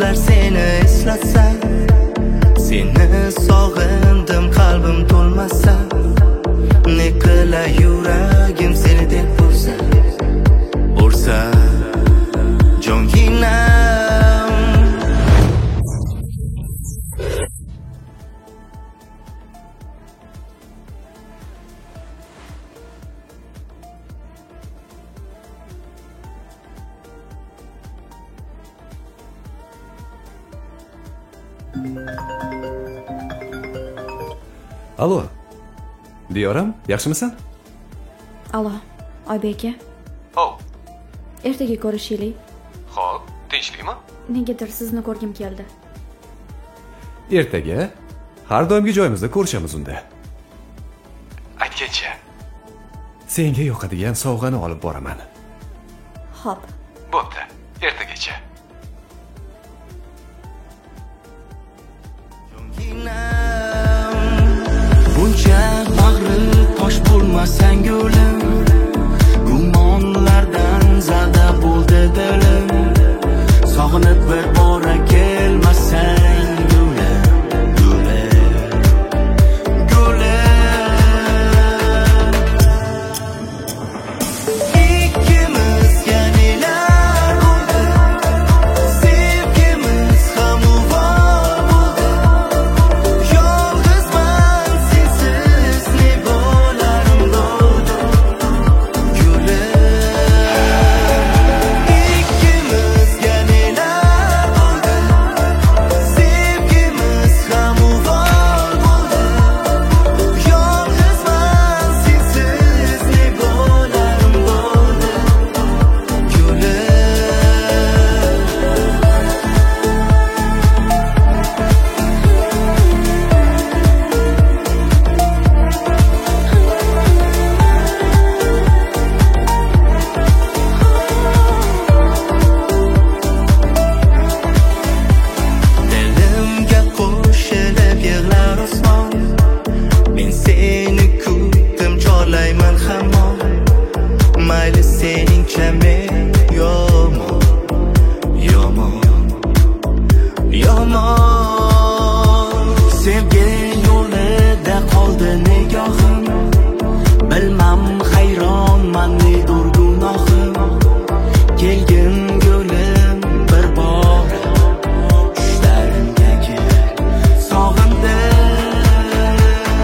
so'zlar seni eslatsa, seni sog'indim qalbim to'lmasa, ne qilay yuragim seni deb ursa jonginam. Alo, Diyoram, yaxshimisan? Alo, Oybek aka. Ertaga ko'rishaylik. Xo'p, tinchlikmi? Negadir sizni ko'rgim keldi. Ertaga har doimgi joyimizda ko'rishamiz unda. Aytgancha, senga yoqadigan sovg'ani olib boraman. Xo'p. Bo'pti, ertagacha. Buncha bag'ri tosh bo'lmasang yo'lim, gumonlardan zalda bo'ldi dilim. Sog'inib bir bora kelmasang yo'lim, ikkimizga nelar bo'ldi, sevgimiz ham uvol bo'ldi. Yolg'izman sensiz ne bo'larim bo'ldi, ikkimizga nelar bo'ldi, sevgimiz ham uvol bo'ldi. Yolg'izman sensiz ne bo'larim bo'ldi, dilimga qo'shilib yig'lar osmon. Men seni kutdim, chorlayman hamon. Mayli seningcha men yomon, yomon. Sevgi yo'lida qoldi nigohim, bilmam hayronman nedir gunohim. Kelgin gulim bir bor tushlarimga kel, sog'indim.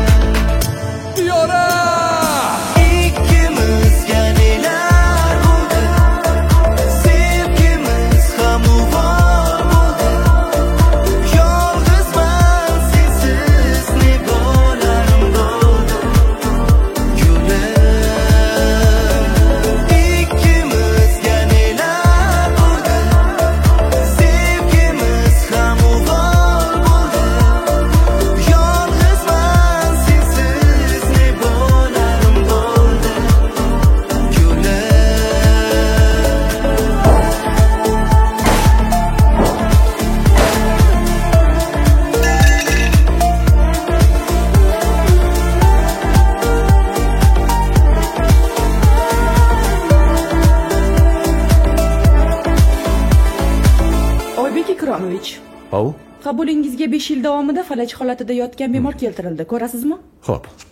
Diyoram! Ikkimizga nelar bo'ldi, sevgimiz ham uvol bo'ldi. Yolg'izman sensiz ne bo'larim bo'ldi, ikkimizga nelar bo'ldi, sevgimiz ham uvol bo'ldi. Yolg'izman sensiz ne bo'larim bo'ldi, Oybek Ikromovich, Hov, qabulingizga 5 yil davomida falaj holatida yotgan bemor keltirildi. Ko'rasizmi? xo'p.